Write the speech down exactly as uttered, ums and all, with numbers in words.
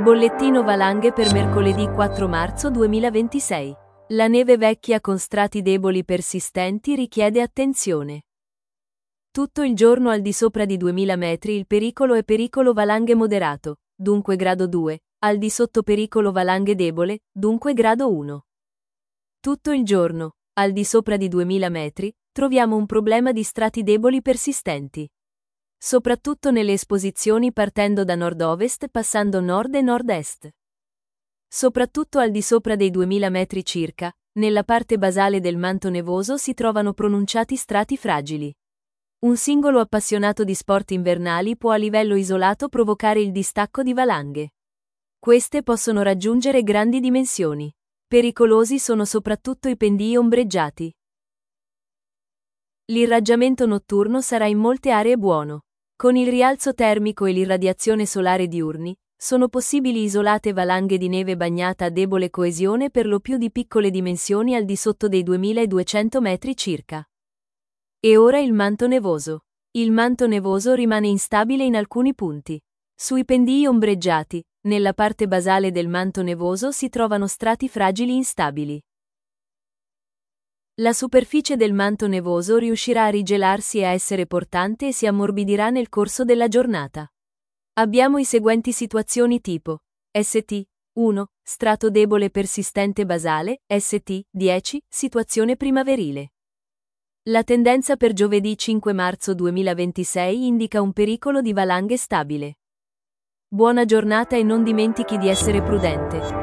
Bollettino valanghe per mercoledì quattro marzo duemilaventisei. La neve vecchia con strati deboli persistenti richiede attenzione. Tutto il giorno al di sopra di duemila metri il pericolo è pericolo valanghe moderato, dunque grado due, al di sotto pericolo valanghe debole, dunque grado uno. Tutto il giorno, al di sopra di duemila metri, troviamo un problema di strati deboli persistenti. Soprattutto nelle esposizioni partendo da nord-ovest passando nord e nord-est. Soprattutto al di sopra dei duemila metri circa, nella parte basale del manto nevoso si trovano pronunciati strati fragili. Un singolo appassionato di sport invernali può a livello isolato provocare il distacco di valanghe. Queste possono raggiungere grandi dimensioni. Pericolosi sono soprattutto i pendii ombreggiati. L'irraggiamento notturno sarà in molte aree buono. Con il rialzo termico e l'irradiazione solare diurni, sono possibili isolate valanghe di neve bagnata a debole coesione per lo più di piccole dimensioni al di sotto dei duemiladuecento metri circa. E ora il manto nevoso. Il manto nevoso rimane instabile in alcuni punti. Sui pendii ombreggiati, nella parte basale del manto nevoso si trovano strati fragili instabili. La superficie del manto nevoso riuscirà a rigelarsi e a essere portante e si ammorbidirà nel corso della giornata. Abbiamo i seguenti situazioni tipo S T uno, strato debole persistente basale, S T dieci, situazione primaverile. La tendenza per giovedì cinque marzo duemilaventisei indica un pericolo di valanghe stabile. Buona giornata e non dimentichi di essere prudente.